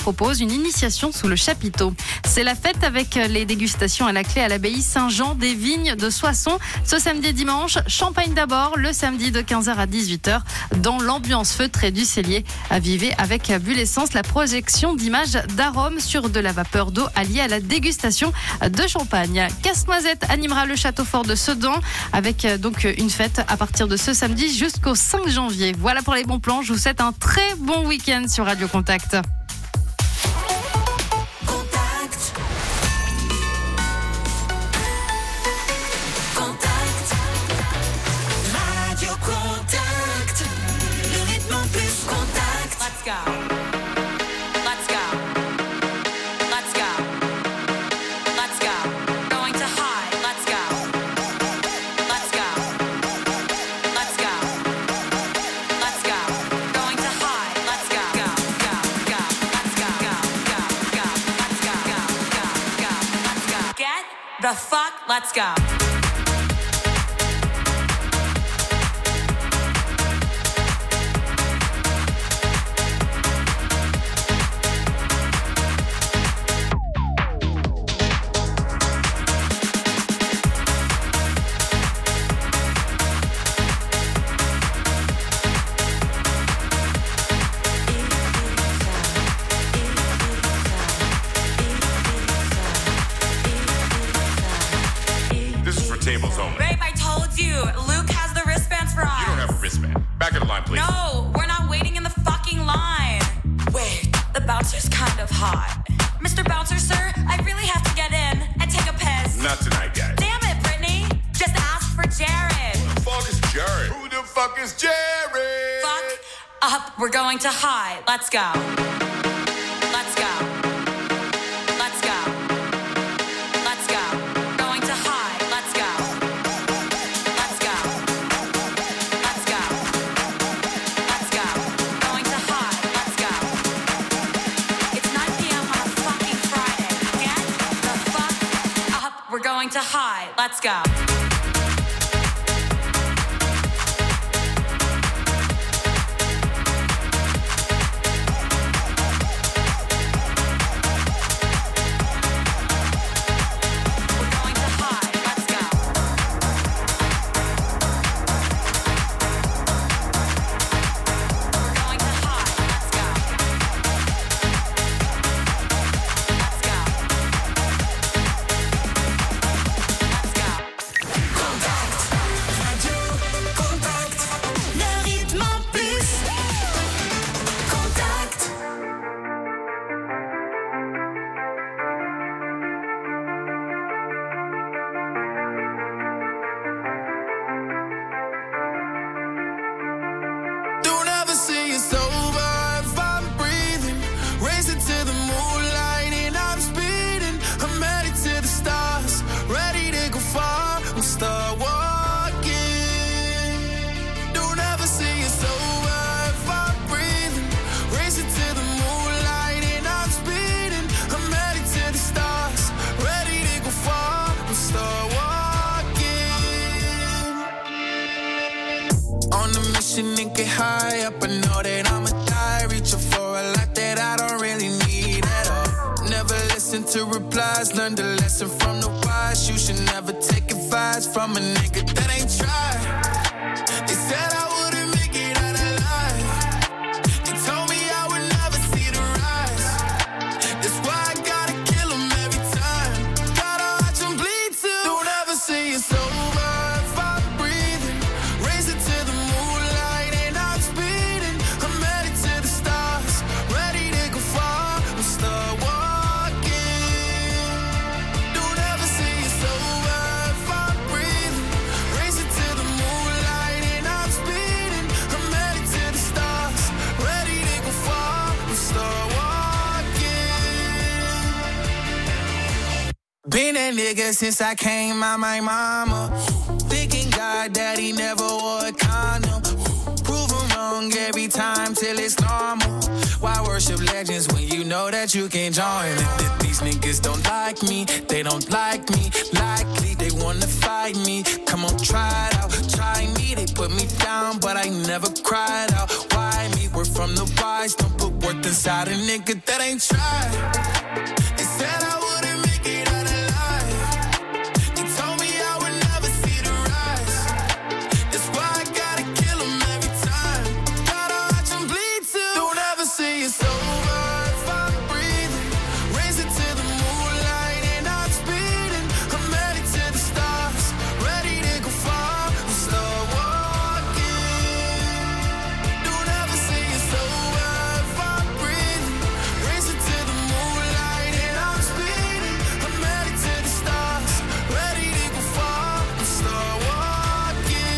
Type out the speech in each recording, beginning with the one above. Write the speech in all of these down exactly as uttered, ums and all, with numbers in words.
propose une initiation sous le chapiteau. C'est la fête avec les dégustations à la clé à l'abbaye Saint-Jean des Vignes de Soissons. Ce samedi et dimanche, champagne d'abord, le samedi de quinze heures à dix-huit heures, dans l'ambiance feutrée du cellier. À Vivez avec Bullessence, la projection d'images d'arômes sur de la vapeur d'eau alliée à la dégustation de champagne. Casse-Noisette animera le château fort de Sedan avec donc une fête à partir de ce samedi jusqu'au cinq janvier. Voilà pour les bons plans. Je vous souhaite un très bon week-end sur Radio Contact. The fuck, let's go. Tables only. Babe, I told you. Luke has the wristbands for us. You don't have a wristband. Back of the line, please. No, we're not waiting in the fucking line. Wait, the bouncer's kind of hot. Mister Bouncer, sir, I really have to get in and take a piss. Not tonight, guys. Damn it, Brittany. Just ask for Jared. Who the fuck is Jared? Who the fuck is Jared? Fuck up. We're going to high. Let's go. Let's go. Let's go. Let's go. Going to high. Let's go. Let's go. Let's go. Let's go. Going to high. Let's go. It's nine p.m. on a fucking Friday. Get the fuck up. We're going to high. Let's go. And get high up, I know that I'ma die. Reaching for a lot that I don't really need at all. Never listen to replies, learn the lesson from the wise. You should never take advice from a nigga that ain't tried. They said I wouldn't make it out alive. They told me I would never see the rise. That's why I gotta kill them every time. Gotta watch them bleed too. Don't ever say it's over. Been that nigga since I came out my mama. Thinking God that he never wore a condom. Prove him wrong every time till it's normal. Why worship legends when you know that you can't join? These niggas don't like me, they don't like me. Likely they wanna fight me. Come on, try it out, try me. They put me down, but I never cried out. Why me? We're from the wise, don't put worth inside a nigga that ain't tried. They said I wouldn't make it out alive. They told me I would never see the rise. That's why I gotta kill them every time. Gotta watch them bleed too. Don't ever say it's over if I'm breathing. Raise it to the moonlight and I'm speeding. I'm headed to the stars, ready to go far and start walking. Don't ever say it's over if I'm breathing. Raise it to the moonlight and I'm speeding. I'm headed to the stars, ready to go far and start walking.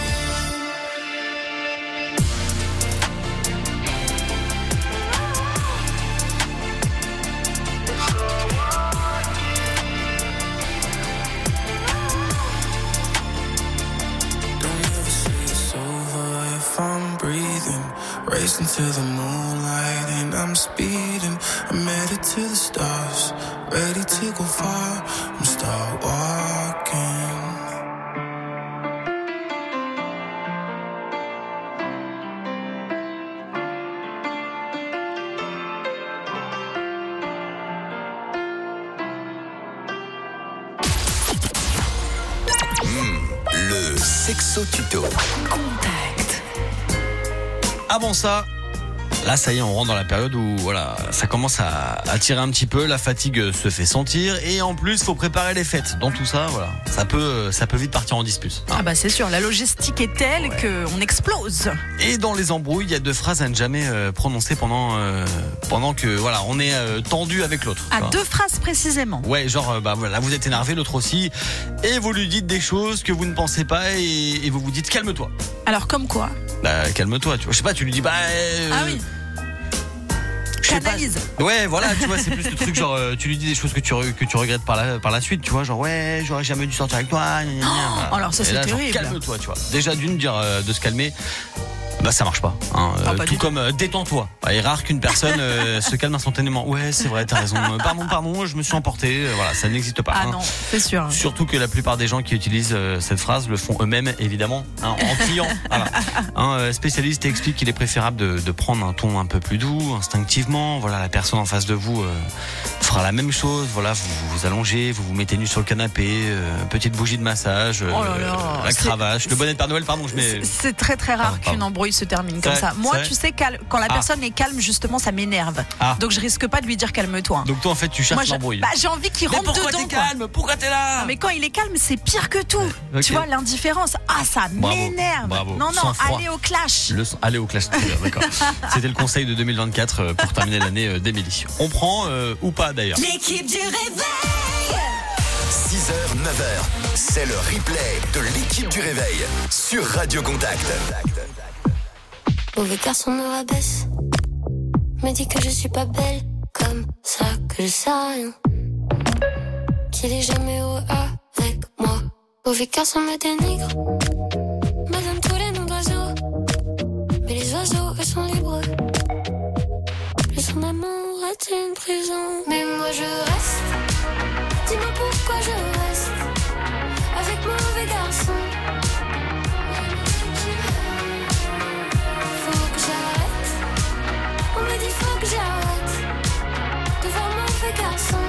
Don't ever say it's over if I'm breathing. Racing to the moonlight and I'm speeding. I'm headed to the stars, ready to go far and start walking. Le Sexo Tuto. Avant ça, là ça y est, on rentre dans la période où voilà, ça commence à, à tirer un petit peu, la fatigue se fait sentir et en plus faut préparer les fêtes. Dans tout ça, voilà, ça peut, ça peut vite partir en dispute. Hein. Ah bah c'est sûr, la logistique est telle Ouais. qu'on explose. Et dans les embrouilles, il y a deux phrases à ne jamais euh, prononcer pendant, euh, pendant que voilà, on est euh, tendu avec l'autre. À tu vois. deux phrases précisément. Ouais, genre euh, bah voilà, vous êtes énervé, l'autre aussi, et vous lui dites des choses que vous ne pensez pas et, et vous vous dites calme-toi. Alors comme quoi? Bah calme-toi, tu vois. Je sais pas, tu lui dis bah. euh, Ah oui. je sais pas. Canalise. Ouais, voilà, tu vois, c'est plus le truc genre euh, tu lui dis des choses que tu re- que tu regrettes par la par la suite, tu vois, genre ouais, j'aurais jamais dû sortir avec toi. gna, gna, gna, voilà. alors ça, Et c'est là, genre, terrible. calme-toi, tu vois. Déjà d'une dire euh, de se calmer. Bah ça marche pas. Hein. Ah, Euh, pas tout du comme euh, détends-toi. Il est rare qu'une personne euh, se calme instantanément. Ouais, c'est vrai, t'as raison. Euh, Pardon, pardon, je me suis emporté. Euh, Voilà, ça n'existe pas. Ah hein. non, c'est sûr. Surtout que la plupart des gens qui utilisent euh, cette phrase le font eux-mêmes, évidemment, hein, en criant. Voilà. Un euh, spécialiste explique qu'il est préférable de, de prendre un ton un peu plus doux, instinctivement. Voilà, la personne en face de vous euh, fera la même chose. Voilà, vous vous allongez, vous vous mettez nu sur le canapé, euh, petite bougie de massage, euh, Oh là là, la c'est- cravache, le bonnet de Père Noël. Pardon, je mets. C'est- C'est très très rare Ah, pardon. qu'une embrouille se termine comme C'est- ça. Moi, c'est- tu sais, cal- quand la Ah. personne est calme, justement, ça m'énerve. Ah. Donc je risque pas de lui dire calme-toi. Donc toi, en fait, tu cherches Moi, je- l'embrouille. bah, j'ai envie qu'il Mais rentre pourquoi dedans. t'es quoi. calme? Pourquoi t'es là? Non, mais quand il est calme, c'est pire que tout. Ok. Tu vois, l'indifférence. Ah, ça Bravo, m'énerve. bravo. Non, non, Sang-froid. allez au clash. Le, allez au clash, d'accord. C'était le conseil de deux mille vingt-quatre euh, pour terminer l'année euh, d'Émilie. On prend euh, ou pas d'ailleurs. L'équipe du réveil. six heures, neuf heures, c'est le replay de l'équipe du réveil sur Radio Contact. Mauvais garçon me rabaisse, me dit que je suis pas belle, comme ça que je sais rien, qu'il est jamais heureux avec moi. Mauvais garçon me dénigre, me donne tous les noms d'oiseaux, mais les oiseaux eux sont libres. Plus son amour est une prison, mais moi je reste. Dis-moi pourquoi je reste avec mauvais garçon. Faut que j'arrête. On me dit faut que j'arrête de voir mauvais garçon.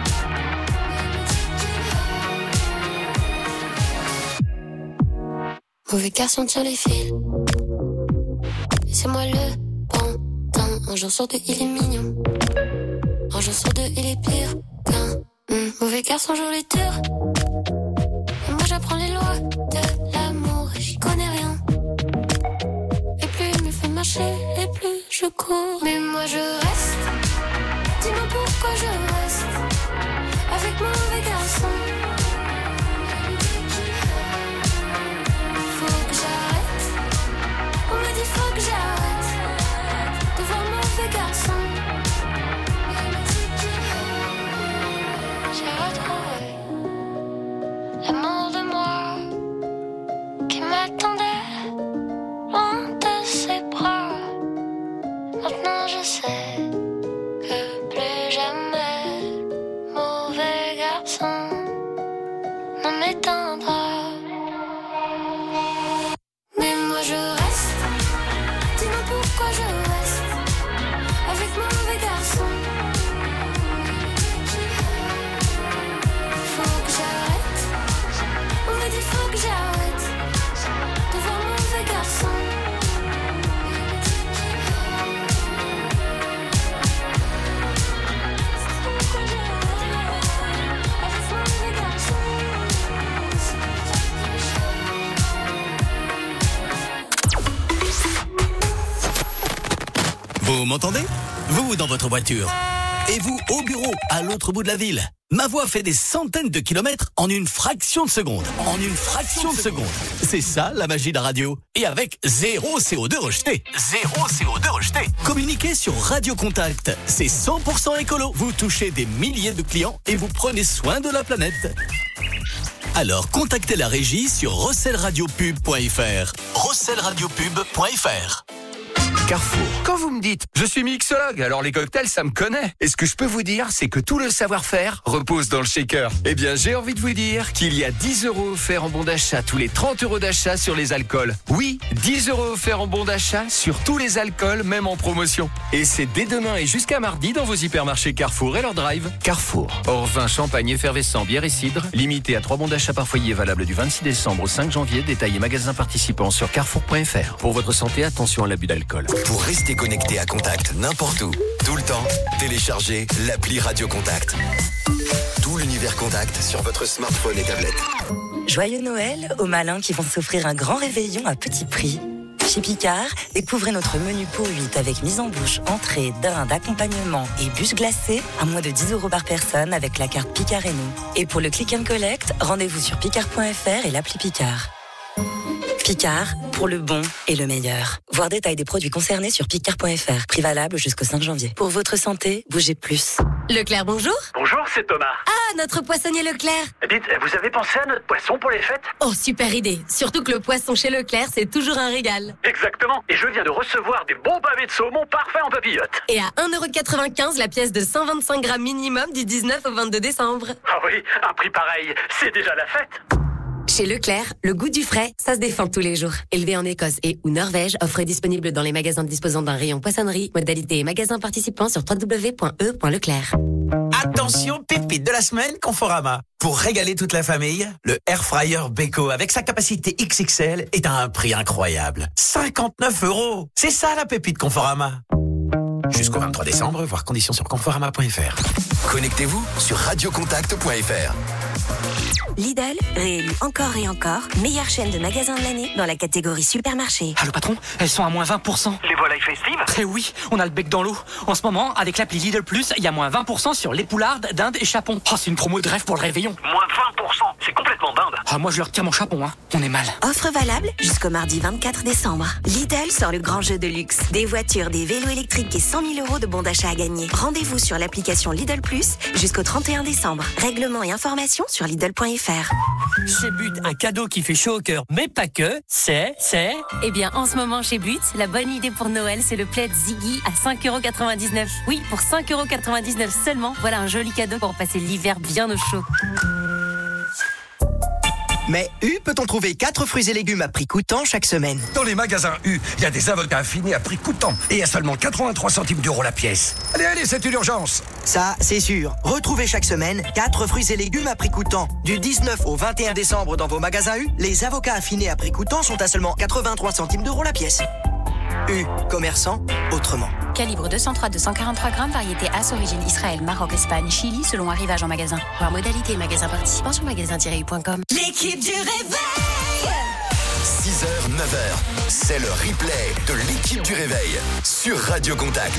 Mauvais garçon tire les fils. Et c'est moi le pantin. Un jour sur deux il est mignon. Un jour sur deux il est pire qu'un hum, mauvais garçon joue les tours. Et moi j'apprends les lois de l'amour et j'y connais rien. Et plus il me fait marcher, et plus je cours. Mais moi je reste. Dis-moi pourquoi je reste avec mauvais garçon. Faut que j'arrête. On me dit faut que j'arrête de voir mauvais garçon. J'ai retrouvé l'amour de moi qui m'attendait loin de ses bras. Maintenant je sais m'entendez? Vous dans votre voiture. Et vous au bureau, à l'autre bout de la ville. Ma voix fait des centaines de kilomètres en une fraction de seconde. En une fraction de seconde. C'est ça la magie de la radio. Et avec zéro C O deux rejeté. Zéro C O deux rejeté. Communiquez sur Radio Contact. C'est cent pour cent écolo. Vous touchez des milliers de clients et vous prenez soin de la planète. Alors contactez la régie sur rossel radio pub point f r. rossel radio pub point f r. Carrefour. Quand vous me dites « Je suis mixologue, alors les cocktails, ça me connaît ». Et ce que je peux vous dire, c'est que tout le savoir-faire repose dans le shaker. Eh bien, j'ai envie de vous dire qu'il y a dix euros offerts en bon d'achat tous les trente euros d'achat sur les alcools. Oui, dix euros offerts en bon d'achat sur tous les alcools, même en promotion. Et c'est dès demain et jusqu'à mardi dans vos hypermarchés Carrefour et leur drive. Carrefour. Hors vin, champagne, effervescent, bière et cidre. Limité à trois bons d'achat par foyer, valable du vingt-six décembre au cinq janvier. Détail et magasins participants sur carrefour point f r. Pour votre santé, attention à l'abus d'alcool. Pour rester connecté à Contact n'importe où, tout le temps, téléchargez l'appli Radio Contact. Tout l'univers Contact sur votre smartphone et tablette. Joyeux Noël aux malins qui vont s'offrir un grand réveillon à petit prix. Chez Picard, découvrez notre menu pour huit avec mise en bouche, entrée, dinde, accompagnement et bûche glacée à moins de dix euros par personne avec la carte Picard et nous. Et pour le click and collect, rendez-vous sur picard point f r et l'appli Picard. Picard, pour le bon et le meilleur. Voir détail des produits concernés sur picard point f r. Prix valable jusqu'au cinq janvier. Pour votre santé, bougez plus. Leclerc, bonjour. Bonjour, c'est Thomas. Ah, notre poissonnier Leclerc. Dites, vous avez pensé à notre poisson pour les fêtes? Oh, super idée. Surtout que le poisson chez Leclerc, c'est toujours un régal. Exactement. Et je viens de recevoir des bons pavés de saumon parfaits en papillote. Et à un euro quatre-vingt-quinze la pièce de cent vingt-cinq grammes minimum du dix-neuf au vingt-deux décembre. Ah oui, un prix pareil, c'est déjà la fête. Chez Leclerc, le goût du frais, ça se défend tous les jours. Élevé en Écosse et ou Norvège, offre disponible dans les magasins disposant d'un rayon poissonnerie. Modalité et magasins participants sur w w w point e point leclerc. Attention, pépite de la semaine, Conforama. Pour régaler toute la famille, le Air Fryer Beko avec sa capacité X X L est à un prix incroyable. cinquante-neuf euros. C'est ça la pépite Conforama. Jusqu'au vingt-trois décembre, voir conditions sur conforama point f r. Connectez-vous sur radio contact point f r. Lidl, réélu encore et encore, meilleure chaîne de magasins de l'année dans la catégorie supermarché. Ah, le patron, elles sont à moins vingt pour cent. Les volailles festives? Eh oui, on a le bec dans l'eau. En ce moment, avec l'appli Lidl Plus, il y a moins vingt pour cent sur les poulardes, dindes et chapons. Oh, c'est une promo de rêve pour le réveillon. Moins vingt pour cent, c'est complètement dingue. Ah, moi je leur tire mon chapon, hein. On est mal. Offre valable jusqu'au mardi vingt-quatre décembre. Lidl sort le grand jeu de luxe. Des voitures, des vélos électriques et cent mille euros de bons d'achat à gagner. Rendez-vous sur l'application Lidl Plus jusqu'au trente et un décembre. Règlement et informations sur lidl point f r. Chez But, un cadeau qui fait chaud au cœur, mais pas que, c'est, c'est... Eh bien, en ce moment, chez But, la bonne idée pour Noël, c'est le plaid Ziggy à cinq euros quatre-vingt-dix-neuf. Oui, pour cinq euros quatre-vingt-dix-neuf seulement, voilà un joli cadeau pour passer l'hiver bien au chaud. Mais U peut-on trouver quatre fruits et légumes à prix coûtant chaque semaine? Dans les magasins U, il y a des avocats affinés à prix coûtant et à seulement quatre-vingt-trois centimes d'euros la pièce. Allez, allez, c'est une urgence. Ça, c'est sûr. Retrouvez chaque semaine quatre fruits et légumes à prix coûtant. Du dix-neuf au vingt et un décembre dans vos magasins U, les avocats affinés à prix coûtant sont à seulement quatre-vingt-trois centimes d'euros la pièce. U, commerçant autrement. Calibre deux cent trois à deux cent quarante-trois grammes, variété As, origine Israël, Maroc, Espagne, Chili, selon arrivage en magasin. Voir modalité et magasin participant sur magasin tiret u point com. L'équipe du réveil. six heures, neuf heures, c'est le replay de l'équipe du réveil sur Radio Contact.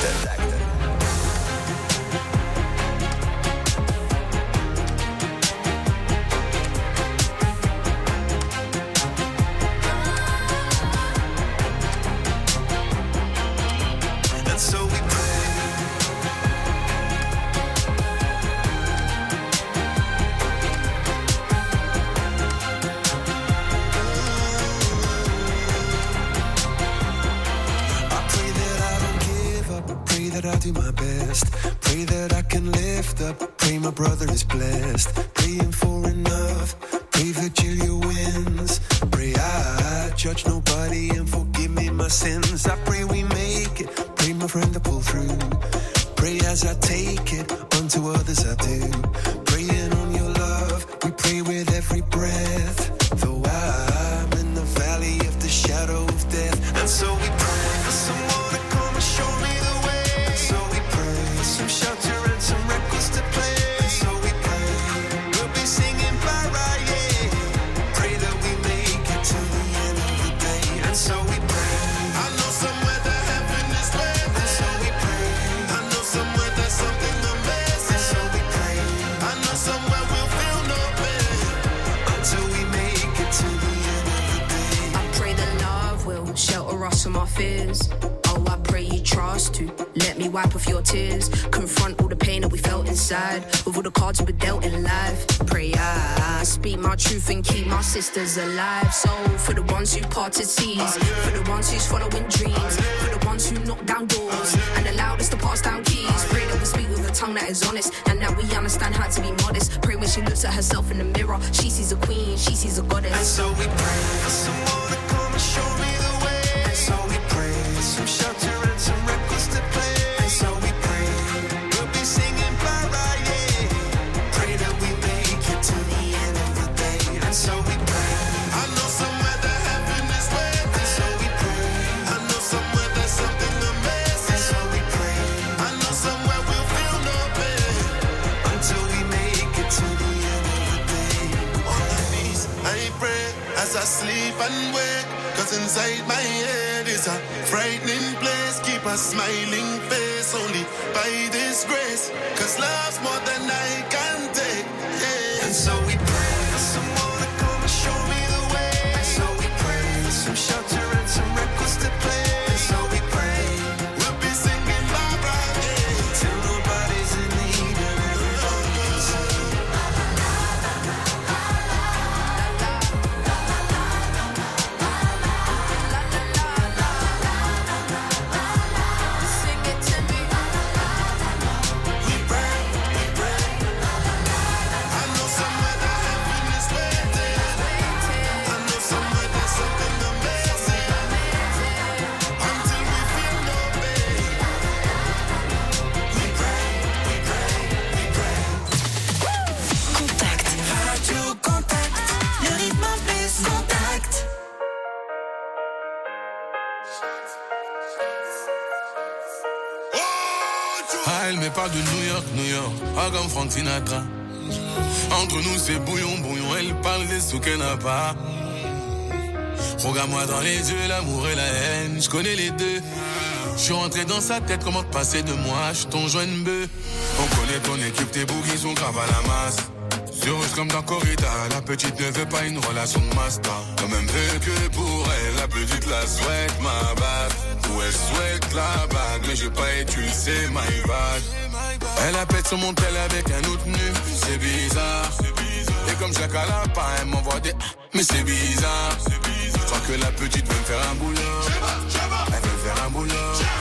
I do my best. Pray that I can lift up. Pray my brother is blessed. Praying for enough. Pray Virgilia wins. Pray I judge nobody and forgive me my sins. I pray we make it. Pray my friend to pull through. Pray as I take it. Unto others I do. Praying on your love. We pray with every breath. Though I'm in the valley of the shadow of death. And so we pray for someone to come and show me the way. Some shelter and some records to play. So we pray, we'll be singing para, yeah. Pray that we make it to the end of the day. And so we pray, I know somewhere the heaven is where. And so we pray. my fears. Oh, I pray you trust to let me wipe off your tears. Confront all the pain that we felt inside with all the cards we were dealt in life. Pray I speak my truth and keep my sisters alive. So for the ones who parted seas, for the ones who's following dreams, for the ones who knock down doors and allowed us to pass down keys. Pray that we speak with a tongue that is honest and that we understand how to be modest. Pray when she looks at herself in the mirror, she sees a queen, she sees a goddess. And so we pray for someone to come and show me the way. And so we pray for some shelter and some records to play. And so we pray we'll be singing Mariah. Pray that we make it to the end of the day. And so we pray. I know somewhere that heaven is waiting. And so we pray. I know somewhere there's something amazing. And so we pray. I know somewhere we'll feel no pain until we make it to the end of the day. On the knees, I pray as I sleep and wake. Cause inside my head is a frightening place. Keep a smiling face only by this grace. Cause love's more than I can take. Yeah. And so we pray for someone to come and show me the way. And so we pray for some shelter and some records to play. And so we pray we'll be singing Barbara, yeah, till nobody's in need and everybody's singing. Sing it to me. We pray, we pray. I know somewhere that heaven is waiting. I know somewhere there's something amazing. Until we feel no pain. We pray, we pray, we pray. Contact, Radio Contact, le rythme plus contact. Ah, elle me parle de New York, New York, ah comme Frank Sinatra. Entre nous c'est bouillon, bouillon, elle parle des sous qu'elle n'a pas. Regarde-moi dans les yeux, l'amour et la haine, je connais les deux. Je suis rentré dans sa tête, comment te passer de moi, je suis ton joint bœuf. On connaît ton équipe, tes bougies sont graves à la masse. Heureuse comme dans Corrida, la petite ne veut pas une relation de master. Quand même veut que pour elle, la petite la souhaite ma bague. Ou elle souhaite la bague, mais j'ai pas utilisé my bag. Elle appelle sur mon tel avec un autre nu, c'est bizarre. Et comme je la cale pas, elle m'envoie des mais c'est bizarre. Je crois que la petite veut me faire un boulot. Elle veut me faire un boulot.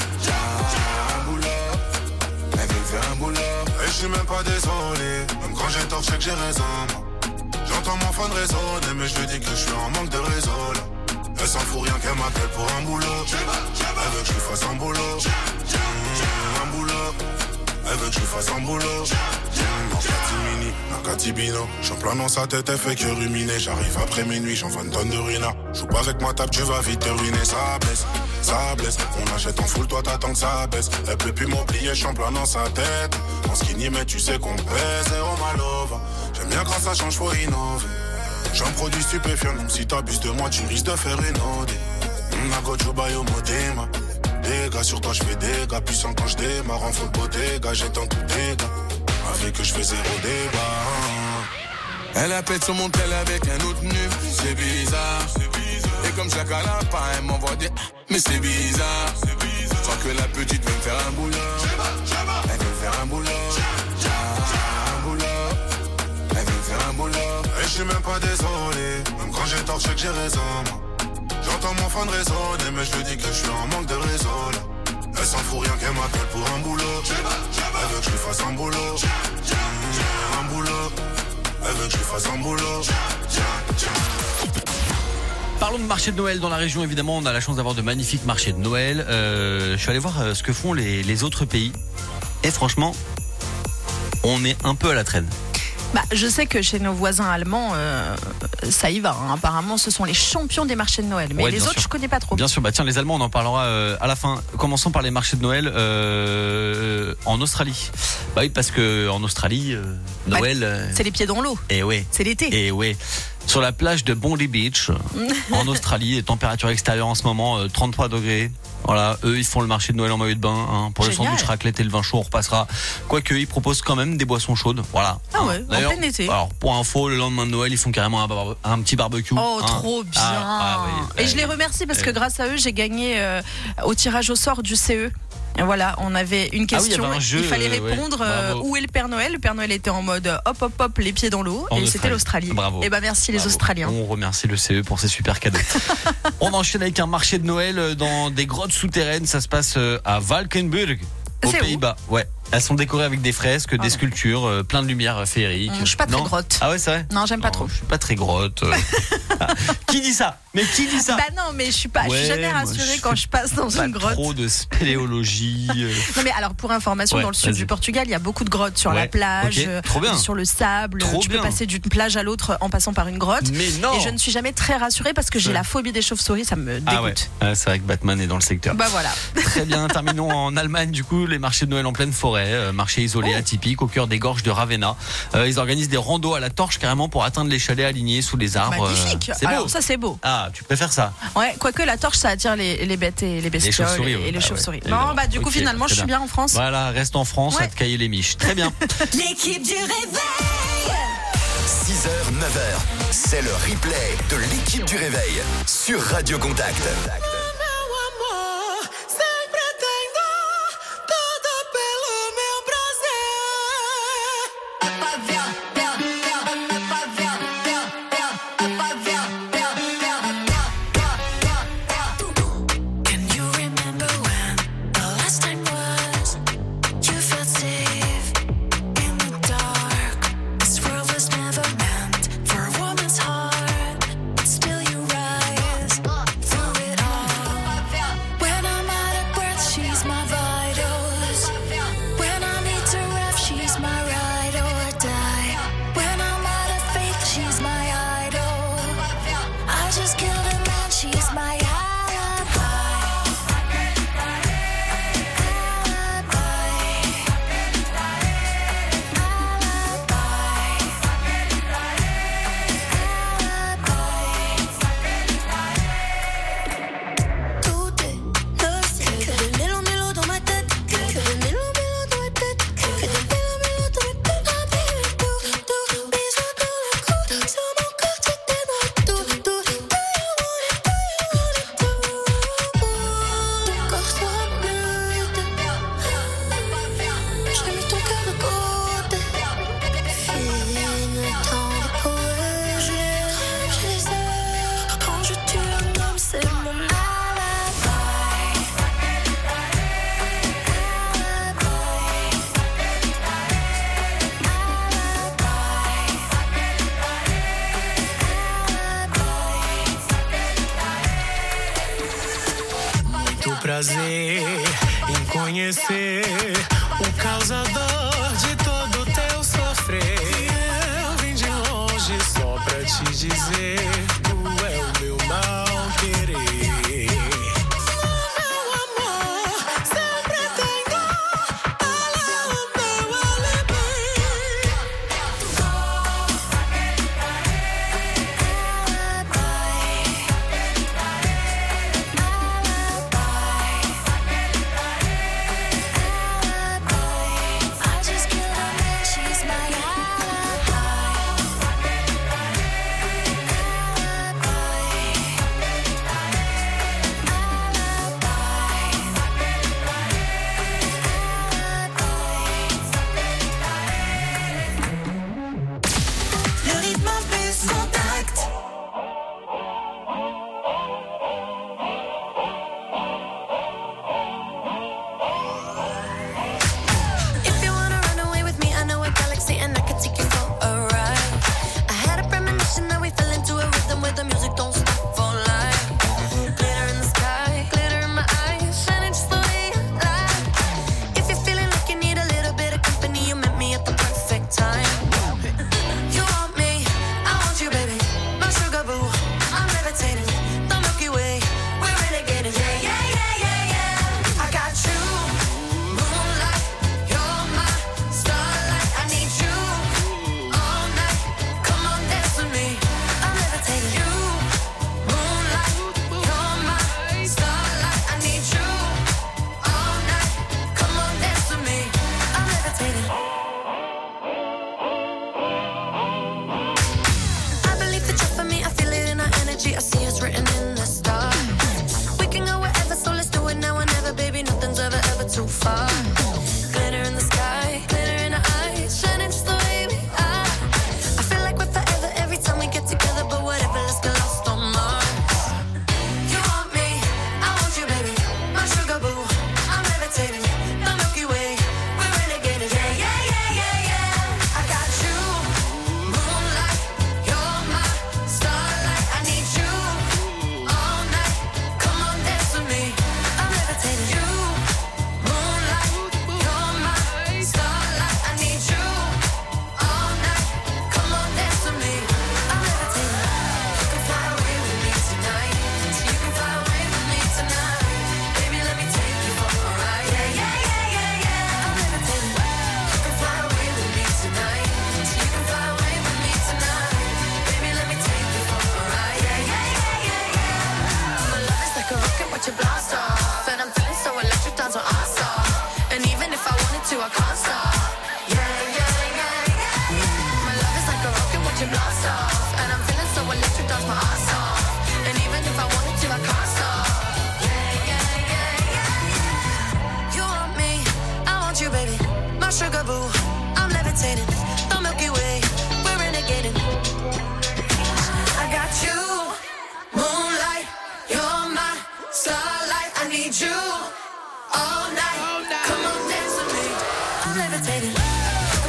Un boulot. Elle veut me faire un boulot. Et je suis même pas désolé, même quand j'ai tort, je sais que j'ai raison. J'entends mon phone résonner, mais je lui dis que je suis en manque de réseau là. Elle s'en fout rien qu'elle m'appelle pour un boulot. Elle veut que je lui fasse un boulot. Mmh, un boulot. Elle veut que je lui fasse un boulot. Mmh, en catimini, un catibino. J'suis en plein dans sa tête, elle fait que ruminer. J'arrive après minuit, j'en vends une tonne de ruina. Joue pas avec ma table, tu vas vite te ruiner. Ça blesse, ça blesse. On achète en full, toi t'attends que ça baisse. Elle peut plus m'oublier, j'suis en plein dans sa tête. En skinny, mais tu sais qu'on pèse. Et oh malova. J'aime bien quand ça change, faut innover. J'en produis stupéfiant, donc si t'abuses de moi, tu risques de faire une ode. Nagojo bayo modema. Dégâts sur toi, j'fais des gars. Puissant quand j'démarre en full bodega. J'étends tout dégâts. Avec que j'fais zéro débat. Elle appelle sur mon tel avec un autre nu, c'est bizarre. Et comme je la cale pas, elle m'envoie des mais c'est bizarre. Je crois que la petite veut me faire un boulot. Elle veut me faire un boulot. Un boulot. Elle veut me faire un boulot. Et je suis même pas désolé, même quand j'ai tort, je sais que j'ai raison. J'entends mon phone résonner, mais je lui dis que je suis en manque de réseau là. Elle s'en fout rien qu'elle m'appelle pour un boulot. Elle veut que je lui fasse un boulot. Mmh, un boulot. Elle veut que je lui fasse un boulot. Parlons de marché de Noël dans la région, évidemment, on a la chance d'avoir de magnifiques marchés de Noël. Euh, je suis allé voir ce que font les, les autres pays. Et franchement, on est un peu à la traîne. Bah, je sais que chez nos voisins allemands, euh, ça y va. Hein. Apparemment, ce sont les champions des marchés de Noël. Mais ouais, les autres, sûr. je connais pas trop. Bien sûr, bah tiens, les Allemands, on en parlera euh, à la fin. Commençons par les marchés de Noël euh, en Australie. Bah oui, parce que en Australie, euh, Noël. Bah, c'est les pieds dans l'eau. Et ouais. C'est l'été. Et ouais. sur la plage de Bondi Beach, en Australie. Les températures extérieures en ce moment, euh, trente-trois degrés. Voilà, eux, ils font le marché de Noël en maillot de bain. Hein. Pour Génial. Le sandwich raclette et le vin chaud, on repassera. Quoique, ils proposent quand même des boissons chaudes. Voilà. Ah ouais, hein. en plein été. Alors, pour info, le lendemain de Noël, ils font carrément un, barbe- un petit barbecue. Oh, hein. trop bien. Ah, ah, oui. Et je les remercie parce que grâce à eux, j'ai gagné euh, au tirage au sort du C E. Et voilà, on avait une question, ah oui, il, jeu, il fallait euh, répondre ouais. euh, où est le Père Noël. Le Père Noël était en mode euh, hop hop hop, les pieds dans l'eau, en et Australie. C'était l'Australie. Bravo. Et ben merci Bravo. les Australiens. On remercie le C E pour ces super cadeaux. On enchaîne avec un marché de Noël dans des grottes souterraines. Ça se passe à Valkenburg, aux C'est Pays-Bas. Ouais. Elles sont décorées avec des fresques, Ah des non. sculptures, euh, plein de lumière euh, féerique. Hum, je suis pas très Non grotte. Ah ouais, c'est vrai. Non, j'aime pas Non, trop. Je suis pas très grotte. euh. Ah. Qui dit ça? Mais qui dit ça? Bah non, mais je suis pas, je suis Ouais, jamais moi, rassurée je quand je passe dans Pas une grotte. trop de spéléologie. euh. Non mais alors pour information, Ouais, dans le sud vas-y. du Portugal, il y a beaucoup de grottes sur Ouais, la plage, ok, euh, trop bien. sur le sable. Trop tu bien. peux passer d'une plage à l'autre en passant par une grotte. Mais non. Et je ne suis jamais très rassurée parce que j'ai Ouais. la phobie des chauves-souris, ça me dégoûte. Ah ouais, Ah, c'est vrai que Batman est dans le secteur. Bah voilà. Très bien, terminons en Allemagne du coup, les marchés de Noël en pleine forêt, euh, marché isolé Oh. atypique au cœur des gorges de Ravenna. Euh, ils organisent des randos à la torche carrément pour atteindre les chalets alignés sous les arbres. Magnifique. Euh, c'est Alors beau. ça c'est beau. Ah, tu préfères ça? Ouais, quoique la torche ça attire les, les bêtes et les bestioles chauves-souris, et, ouais. et les Ah ouais, chauves-souris. évidemment. Bon bah du coup Ok, finalement très je suis bien. bien en France. Voilà, reste en France Ouais. à te cailler les miches. Très bien. L'équipe du réveil. six heures, neuf heures, c'est le replay de l'équipe du réveil sur Radio Contact. Can you remember when the last time was you felt safe in the dark? This world was never meant for a woman's heart, but still you rise through it all. When I'm out of breath, she's my vitals. When I need to rest, she's my ride or die. When I'm out of faith, she's my idol. I just killed a man, she's my alibi. Tout est nocif. Que des mélos mélos dans ma tête. Que des mélos mélos dans ma tête. Que des mélos mélos dans ma tête. Un bébé tout, tout. Bisous dans le cou. Sur mon corps, tu t'es noir. Tout, tout. Do you want it, do you want it, do? Ton corps sera bleu. J'ai mis ton cœur de côté. Fini le temps de courir. Je les rêve, je les heures. Quand je tue un homme, c'est mon alibi. Muito prazer em conhecer o causador de todo o teu sofrer. Eu vim de longe só pra te dizer: tu é o meu mal querer. Meu amor, sempre tenho ela o meu alibi.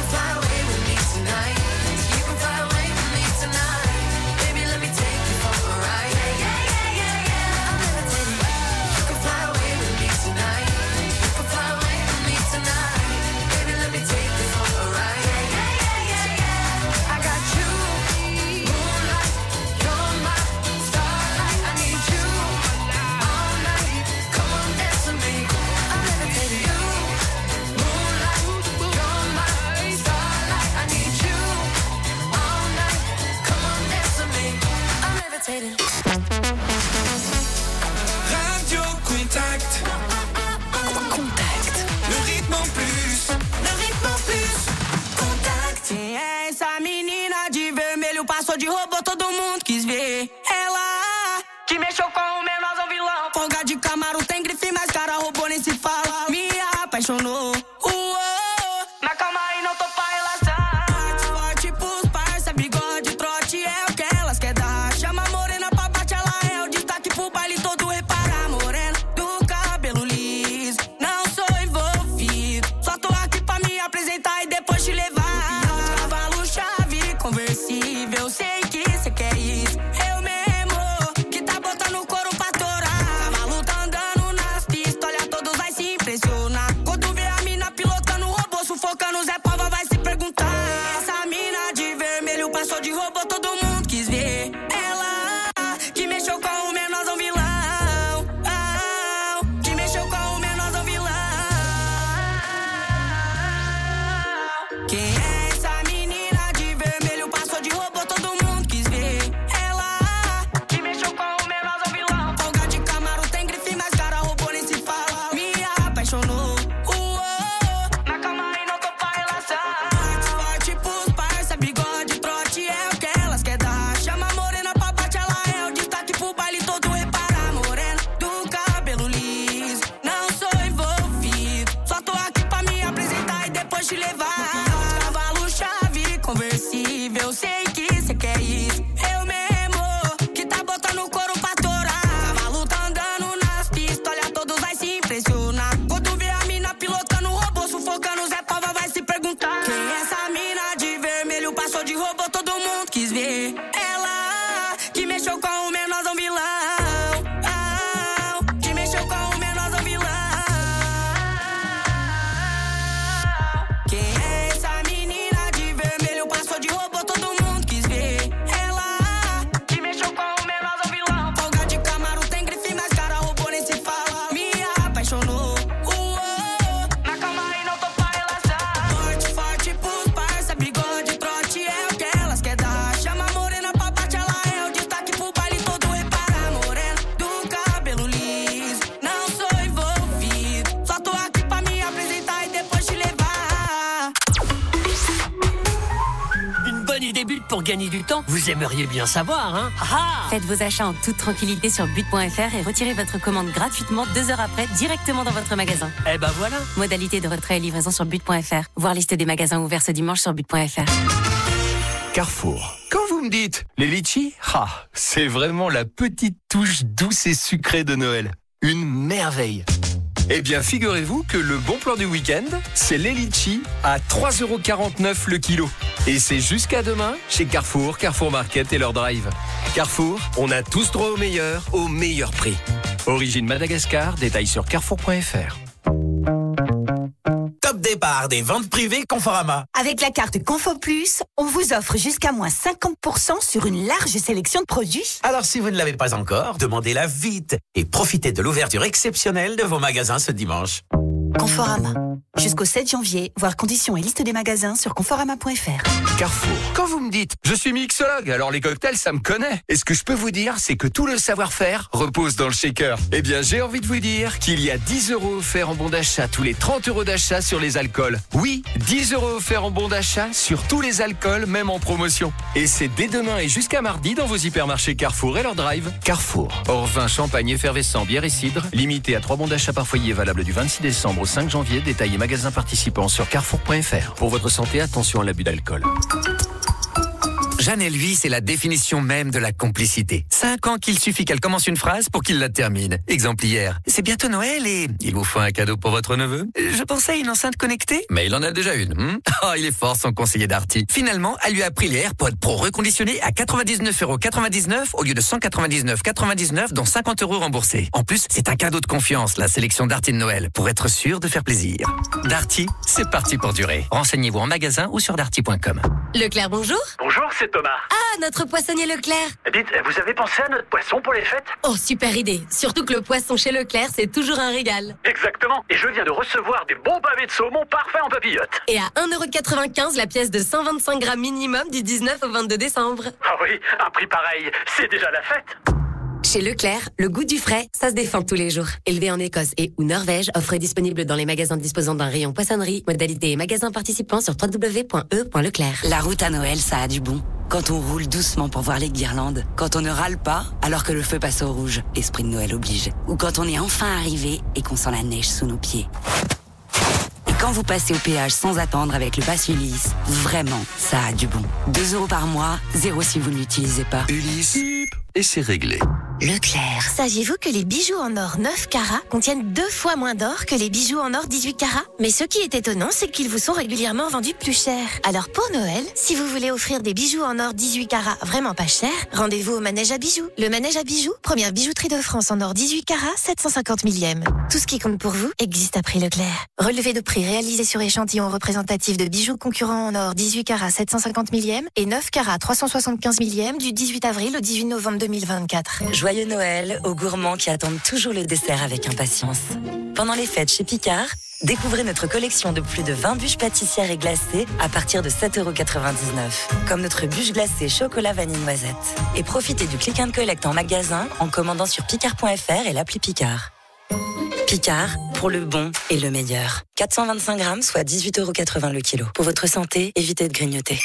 fly away with me tonight. You can fly away with me tonight. Baby, let me take you for a ride. Yeah, yeah, yeah, yeah, yeah. I'm levitating. You can fly away with me tonight. You can fly away with me tonight. Baby, let me take you for a ride. Yeah, yeah, yeah, yeah, yeah. I got you, moonlight. You're my starlight. I need you all night. Come on, dance with me. I'm levitating. You, moonlight. You're my starlight. I need you all night. Come on, dance with me. I'm levitating. Radio Contact. Contact. Le rythme en plus. Le rythme en plus. Contact. Quem é essa menina de vermelho? Passou de robô, todo mundo quis ver. Ela que mexeu com o menorzão vilão. Folga de Camaro, tem grife, mas cara robô nem se fala. Me apaixonou. Uou, mas calma aí, não tô pra relação. Forte pros parça, bigode, trote é o que elas quer dar. Chama a morena pra bate, ela é o destaque pro baile todo. Repara, morena do cabelo liso. Não sou envolvido, só tô aqui pra me apresentar e depois te levar. Cavalo chave conversível, sei que cê quer isso. Eu mesmo que tá botando o couro pra torar. Cavalo tá andando nas pistas, olha, todos vai se impressionar. Quando vê a mina pilotando o robô, sufocando, Zé Pava vai se perguntar. Essa mina de vermelho passou de robô, todo mundo quis ver. Ela que mexeu com o menorzão vilão. Ah, que mexeu com o menorzão vilão. Quem é essa menina de vermelho? Passou de robô, todo mundo quis ver. Ela que mexeu com o menorzão vilão. Folga de Camaro, tem grife, mas cara robô nem se fala. Me apaixonou. Uou, mas calma aí, não tô pra relação. Forte pros parça, bigode, trote é o que elas quer dar. Chama a morena pra bate, ela é o destaque pro baile todo. Repara, morena do cabelo liso. Não sou envolvido, só tô aqui pra me apresentar e depois te levar. Cavalo chave conversível, sei que cê quer isso. Eu mesmo que tá botando o couro pra torar. Cavalo tá andando nas pistas, olha, todos vai se impressionar. Quando vê a mina pilotando o robô, sufocando, Zé Pava vai se perguntar. Quem é essa mina de vermelho? Passou de robô, todo mundo quis ver. Ela que mexeu com o menorzão vilão. Ah, que mexeu com o menorzão vilão. Quem é essa menina de vermelho? Passou de robô, todo mundo quis ver. Ela que mexeu com o menorzão vilão. Folga de Camaro, tem grife, mas cara robô nem se fala. Me apaixonou. Uou, mas calma aí, não tô pra relação. Forte, forte pros parça, bigode, trote é o que elas quer dar. Chama a morena pra bate, ela é o destaque pro baile todo. Repara, morena do cabelo liso. Não sou envolvido, só tô aqui pra me apresentar e depois te levar. Une bonne idée but pour gagner du temps, vous aimeriez bien savoir, hein? Ah Faites vos achats en toute tranquillité sur but point f r et retirez votre commande gratuitement deux heures après directement dans votre magasin. Eh ben voilà. Modalité de retrait et livraison sur but point f r. Voir liste des magasins ouverts ce dimanche sur but point f r. Carrefour. Quand vous me dites les litchis, ah, c'est vraiment la petite touche douce et sucrée de Noël. Une merveille. Eh bien, figurez-vous que le bon plan du week-end, c'est les litchis à trois euros quarante-neuf le kilo. Et c'est jusqu'à demain chez Carrefour, Carrefour Market et leur drive. Carrefour, on a tous droit au meilleur, au meilleur prix. Origine Madagascar, détail sur carrefour point f r. Top départ des ventes privées Conforama. Avec la carte Confo Plus, on vous offre jusqu'à moins cinquante pour cent sur une large sélection de produits. Alors si vous ne l'avez pas encore, demandez-la vite et profitez de l'ouverture exceptionnelle de vos magasins ce dimanche. Conforama. Jusqu'au sept janvier, voir conditions et liste des magasins sur conforama point f r. Carrefour. Quand vous me dites, je suis mixologue, alors les cocktails, ça me connaît. Et ce que je peux vous dire, c'est que tout le savoir-faire repose dans le shaker. Eh bien, j'ai envie de vous dire qu'il y a dix euros offerts en bon d'achat tous les trente euros d'achat sur les alcools. Oui, dix euros offerts en bon d'achat sur tous les alcools, même en promotion. Et c'est dès demain et jusqu'à mardi dans vos hypermarchés Carrefour et leur drive. Carrefour. Hors vin, champagne, effervescent, bière et cidre. Limité à trois bons d'achat par foyer, valable du vingt-six décembre au cinq janvier. Détail et magasins participants sur carrefour point f r. Pour votre santé, attention à l'abus d'alcool. Jeanne et lui, c'est la définition même de la complicité. Cinq ans qu'il suffit qu'elle commence une phrase pour qu'il la termine. Exemple hier. C'est bientôt Noël et il vous faut un cadeau pour votre neveu. Je pensais à une enceinte connectée, mais il en a déjà une. Hmm oh, il est fort son conseiller Darty. Finalement, elle lui a pris les AirPods Pro reconditionnés à quatre-vingt-dix-neuf euros quatre-vingt-dix-neuf au lieu de cent quatre-vingt-dix-neuf euros quatre-vingt-dix-neuf, dont cinquante euros remboursés. En plus, c'est un cadeau de confiance, la sélection Darty de Noël, pour être sûr de faire plaisir. Darty, c'est parti pour durer. Renseignez-vous en magasin ou sur darty point com. Leclerc, bonjour. Bonjour, c'est Thomas. Ah, notre poissonnier Leclerc. Dites, vous avez pensé à notre poisson pour les fêtes? Oh, super idée. Surtout que le poisson chez Leclerc, c'est toujours un régal. Exactement. Et je viens de recevoir des bons pavés de saumon parfaits en papillote. Et à un euro quatre-vingt-quinze la pièce de cent vingt-cinq grammes minimum du dix-neuf au vingt-deux décembre. Ah oui, un prix pareil, c'est déjà la fête. Chez Leclerc, le goût du frais, ça se défend tous les jours. Élevé en Écosse et ou Norvège, offre disponible dans les magasins disposant d'un rayon poissonnerie. Modalité et magasins participants sur w w w point e point leclerc. La route à Noël, ça a du bon. Quand on roule doucement pour voir les guirlandes. Quand on ne râle pas alors que le feu passe au rouge. Esprit de Noël oblige. Ou quand on est enfin arrivé et qu'on sent la neige sous nos pieds. Et quand vous passez au péage sans attendre avec le pass Ulysse, vraiment, ça a du bon. deux euros par mois, zéro si vous ne l'utilisez pas. Ulysse, et c'est réglé. Leclerc. Saviez-vous que les bijoux en or neuf carats contiennent deux fois moins d'or que les bijoux en or dix-huit carats? Mais ce qui est étonnant, c'est qu'ils vous sont régulièrement vendus plus cher. Alors pour Noël, si vous voulez offrir des bijoux en or dix-huit carats vraiment pas cher, rendez-vous au Manège à bijoux. Le Manège à bijoux, première bijouterie de France en or dix-huit carats, sept cent cinquante millième. Tout ce qui compte pour vous existe à prix Leclerc. Relevé de prix réalisé sur échantillon représentatif de bijoux concurrents en or dix-huit carats, sept cent cinquante millième et neuf carats, trois cent soixante-quinze millième du dix-huit avril au dix-huit novembre deux mille vingt-quatre. Joyeux Noël aux gourmands qui attendent toujours le dessert avec impatience. Pendant les fêtes chez Picard, découvrez notre collection de plus de vingt bûches pâtissières et glacées à partir de sept euros quatre-vingt-dix-neuf. Comme notre bûche glacée chocolat vanille noisette. Et profitez du click and collect en magasin en commandant sur picard point f r et l'appli Picard. Picard, pour le bon et le meilleur. quatre cent vingt-cinq grammes, soit dix-huit euros quatre-vingts le kilo. Pour votre santé, évitez de grignoter.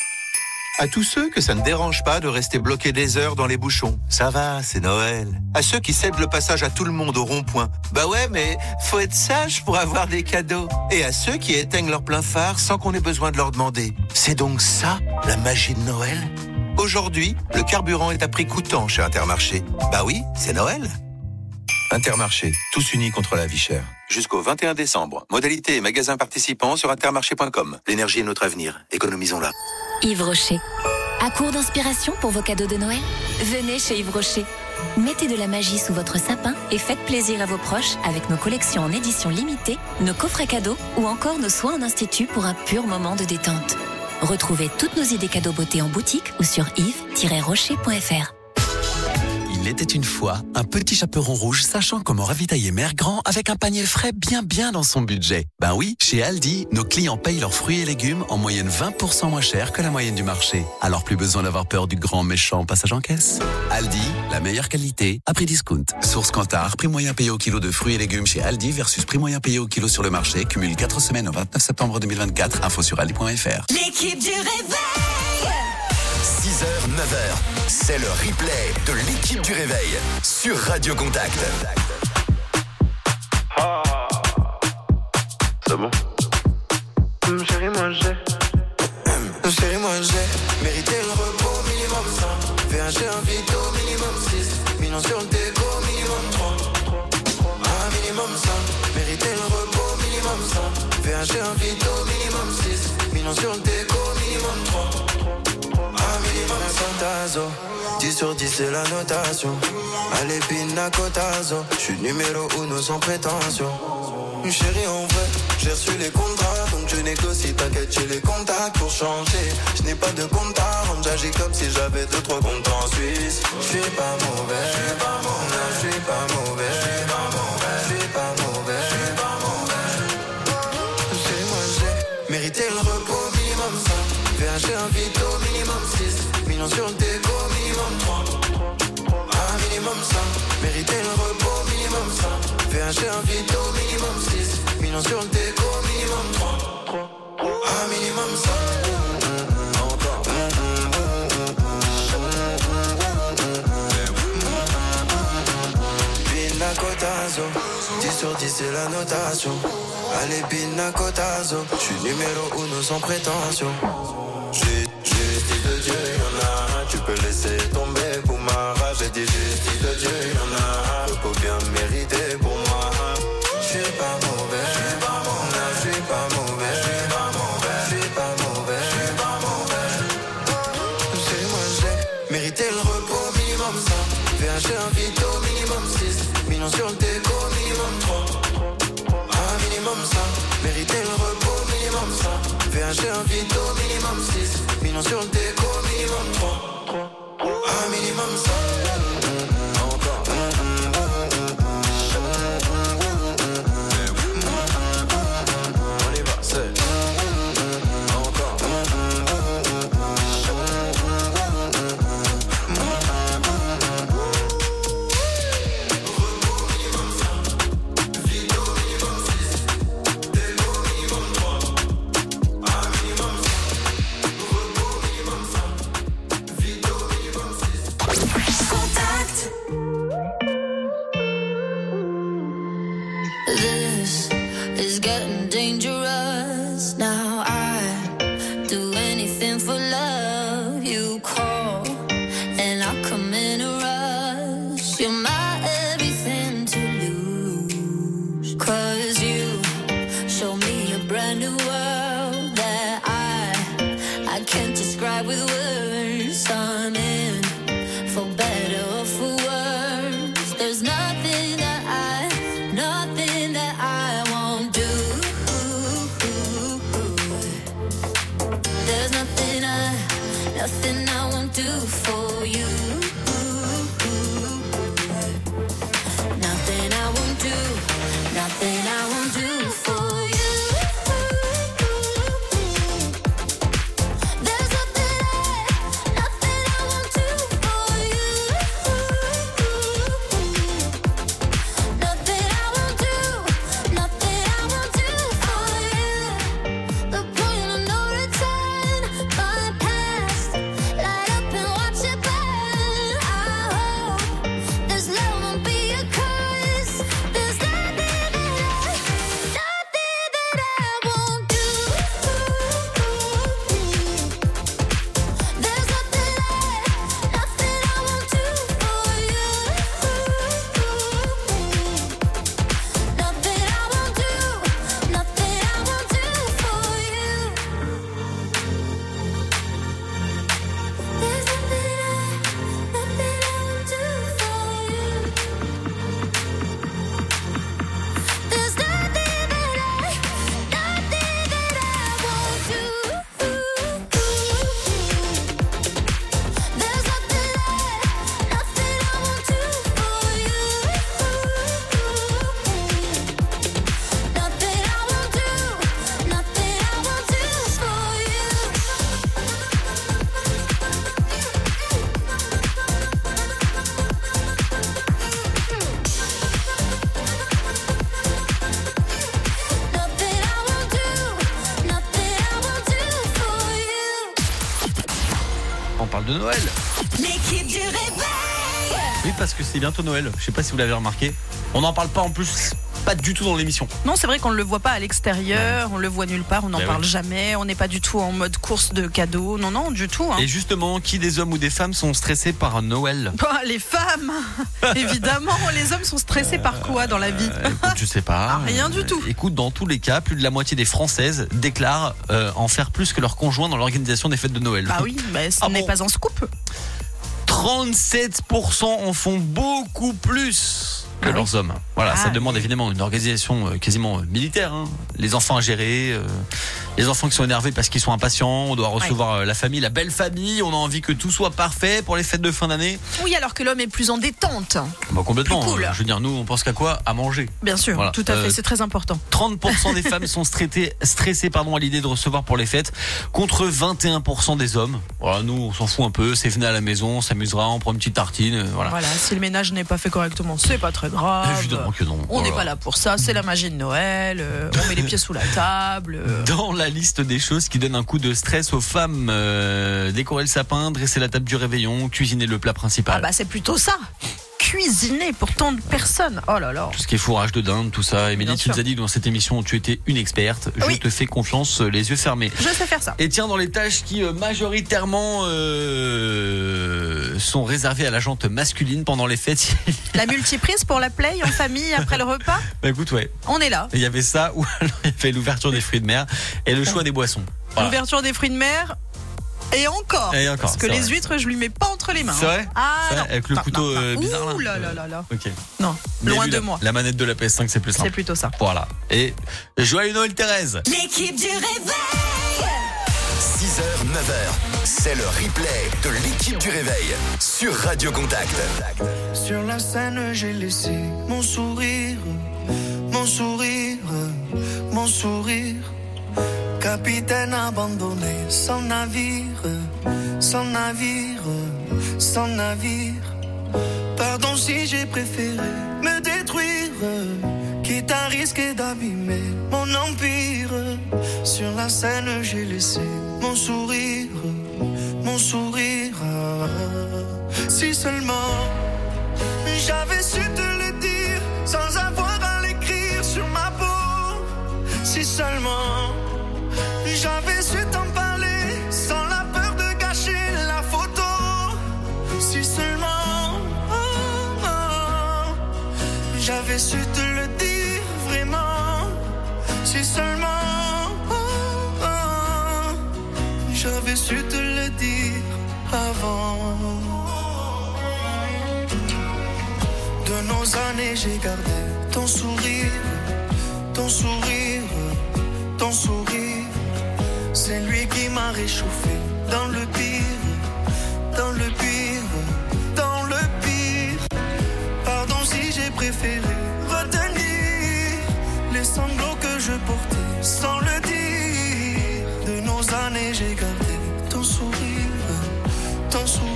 À tous ceux que ça ne dérange pas de rester bloqués des heures dans les bouchons. Ça va, c'est Noël. À ceux qui cèdent le passage à tout le monde au rond-point. Bah ouais, mais faut être sage pour avoir des cadeaux. Et à ceux qui éteignent leur plein phare sans qu'on ait besoin de leur demander. C'est donc ça, la magie de Noël? Aujourd'hui, le carburant est à prix coûtant chez Intermarché. Bah oui, c'est Noël. Intermarché, tous unis contre la vie chère. Jusqu'au vingt et un décembre. Modalité et magasins participants sur intermarché point com. L'énergie est notre avenir. Économisons-la. Yves Rocher. À court d'inspiration pour vos cadeaux de Noël? Venez chez Yves Rocher. Mettez de la magie sous votre sapin et faites plaisir à vos proches avec nos collections en édition limitée, nos coffrets cadeaux ou encore nos soins en institut pour un pur moment de détente. Retrouvez toutes nos idées cadeaux beauté en boutique ou sur yves tiret rocher point f r. Il était une fois un petit chaperon rouge sachant comment ravitailler Mère Grand avec un panier frais bien bien dans son budget. Ben oui, chez Aldi, nos clients payent leurs fruits et légumes en moyenne vingt pour cent moins cher que la moyenne du marché. Alors plus besoin d'avoir peur du grand méchant passage en caisse. Aldi, la meilleure qualité à prix discount. Source Kantar, prix moyen payé au kilo de fruits et légumes chez Aldi versus prix moyen payé au kilo sur le marché. Cumule quatre semaines au vingt-neuf septembre deux mille vingt-quatre. Info sur aldi point f r. L'équipe du réveil. six heures, neuf heures, c'est le replay de l'équipe du réveil sur Radio Contact. Ah, c'est bon. Hum, chérie, moi j'ai. Hum, chérie, moi j'ai mérité le repos minimum cent. V un G un vito minimum six. Millions sur le déco minimum trois. Ah, minimum cent. Mérité le repos minimum cent. V un G un vito minimum six. Millions sur le déco minimum trois. Minimum Santazo, dix sur dix c'est la notation. Allez pina cotazo, j'suis numéro uno sans prétention. Chérie en vrai, j'ai reçu les contrats, donc je négocie, t'inquiète j'ai les contacts pour changer. Je n'ai pas de compte à rendre, j'agis comme si j'avais deux trois comptes en Suisse. J'suis pas mauvais, j'suis pas mauvais, j'suis pas mauvais, j'suis pas mauvais, j'suis pas mauvais, j'suis pas mauvais. Chez moi j'ai mérité le repos minimum cinq. V un G un vito minimum six. Millions sur le déco minimum trois. Ah minimum cinq. Mérité le repos minimum cinq. V un G un vito minimum six. Millions sur le déco minimum trois. Ah minimum cinq. Pina cotazo, dix sur dix c'est la notation. Allez pina cotazo, j'suis numéro uno sans prétention. J'ai, j'ai, style de Dieu, y'en millions sur le déco, minimum trois. Un minimum ça, mériter le repos, minimum ça. V H G un vito, minimum six. Millions sur le déco, minimum trois. Un minimum ça. Encore. On y va, c'est. Encore. This is getting dangerous. Now I do anything for love. You call and I come in a rush. You're my everything to lose. Cause you show me a brand new world that I I can't describe with words. I'm in for better or for worse. There's nothing that I nothing that I won't do. There's nothing I, nothing I won't do for you. Nothing I won't do, nothing I won't do for you. There's nothing I, nothing I won't do for you. Nothing I won't do, nothing I won't do for you. The point of no return, my past, light up and watch it burn. I hope this love won't be a curse. There's nothing that I, nothing that I won't do. There's nothing I, nothing I won't do for you. Nothing I won't do, nothing I won't do for you. There's nothing I, nothing I won't do for you. There's nothing that I, nothing that I won't do. There's nothing I, nothing I won't do for you. Nothing I won't do, nothing I won't do for you. Nothing I won't do, nothing I won't do for you. On parle de Noël. L'équipe du réveil. Oui, parce que c'est bientôt Noël. Je sais pas si vous l'avez remarqué. On n'en parle pas en plus, pas du tout dans l'émission. Non, c'est vrai qu'on ne le voit pas à l'extérieur, on le voit nulle part, on n'en Ben parle oui. jamais, on n'est pas du tout en mode course de cadeaux. Non, non, du tout. Hein. Et justement, qui des hommes ou des femmes sont stressés par Noël? Bah, les femmes, évidemment, les hommes sont stressés par quoi dans la vie? Euh, écoute, je sais pas. Ah, rien du tout. Euh, Écoute, dans tous les cas, plus de la moitié des Françaises déclarent euh, en faire plus que leurs conjoints dans l'organisation des fêtes de Noël. Bah oui, bah, ce Ah n'est bon pas un scoop. trente-sept pour cent en font beaucoup plus que Ah leurs oui. hommes. Voilà, Ah, ça demande évidemment une organisation euh, quasiment euh, militaire. Hein. Les enfants à gérer, euh, les enfants qui sont énervés parce qu'ils sont impatients, on doit recevoir euh, la famille, la belle famille, on a envie que tout soit parfait pour les fêtes de fin d'année. Oui, alors que l'homme est plus en détente. Bah, complètement. Plus cool. euh, Je veux dire, nous, on pense qu'à quoi? À manger. Bien sûr, Voilà. tout à fait, Euh, c'est très important. trente pour cent des femmes sont stressées, stressées pardon, à l'idée de recevoir pour les fêtes, contre vingt et un pour cent des hommes. Voilà, nous, on s'en fout un peu, c'est venez à la maison, on s'amusera, on prend une petite tartine, euh, voilà. Voilà, si le ménage n'est pas fait correctement, c'est pas très grave. Évidemment que non. On n'est Voilà. pas là pour ça, c'est la magie de Noël, euh, on met les pieds sous la table. euh. Dans la liste des choses qui donnent un coup de stress aux femmes, euh, décorer le sapin, dresser la table du réveillon, cuisiner le plat principal. Ah bah c'est plutôt ça. Cuisiner pour tant de personnes. Oh là là. Tout ce qui est fourrage de dinde, tout ça. Émilie, Bien tu sûr. nous as dit dans cette émission, tu étais une experte. Je Oui. te fais confiance, euh, les yeux fermés. Je sais faire ça. Et tiens, dans les tâches qui euh, majoritairement euh, sont réservées à la jante masculine pendant les fêtes. La multiprise pour la play en famille après le repas, Bah écoute, ouais. on est là. Il y avait ça, ou alors il y avait l'ouverture des fruits de mer et le choix des boissons. Voilà. L'ouverture des fruits de mer, Et encore. Et encore, Parce que c'est les vrai. huîtres, je lui mets pas entre les mains. C'est vrai Ah C'est non. vrai, avec le Non, couteau non, euh, non. bizarre là. Ouh là là là là. Ok. Non, Bien loin vu, de la, moi. La manette de la P S cinq, c'est plus simple. C'est plutôt ça. Voilà. Et joyeux Noël, Thérèse. L'équipe du réveil. six heures, neuf heures, c'est le replay de l'équipe du réveil sur Radio Contact. Sur la scène, j'ai laissé mon sourire, mon sourire, mon sourire. Capitaine abandonné, sans navire, sans navire, sans navire. Pardon si j'ai préféré me détruire, quitte à risquer d'abîmer mon empire. Sur la scène, j'ai laissé mon sourire, mon sourire. Si seulement j'avais su te le dire sans avoir à l'écrire sur ma peau. Si seulement j'avais su t'en parler sans la peur de gâcher la photo. Si seulement oh, oh, j'avais su te le dire vraiment. Si seulement oh, oh, j'avais su te le dire avant. De nos années j'ai gardé ton sourire, ton sourire, ton sourire. C'est lui qui m'a réchauffé dans le pire, dans le pire, dans le pire. Pardon si j'ai préféré retenir les sanglots que je portais sans le dire. De nos années j'ai gardé ton sourire, ton sourire.